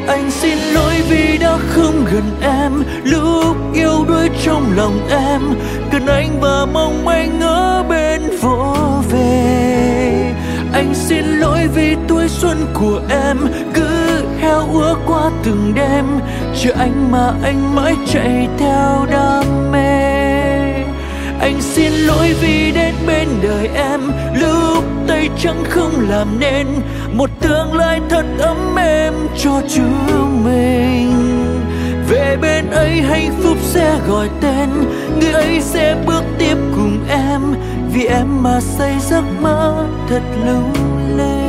Anh xin lỗi vì đã không gần em lúc yêu đuối trong lòng em, cần anh và mong anh ở bên vỗ về. Anh xin lỗi vì tuổi xuân của em cứ heo úa qua từng đêm, chờ anh mà anh mãi chạy theo đam mê. Anh xin lỗi vì đến bên đời em lúc tay trắng không làm nên một tương lai thật ấm êm cho chúng mình. Về bên ấy hạnh phúc sẽ gọi tên, người ấy sẽ bước tiếp cùng em, vì em mà xây giấc mơ thật lung linh.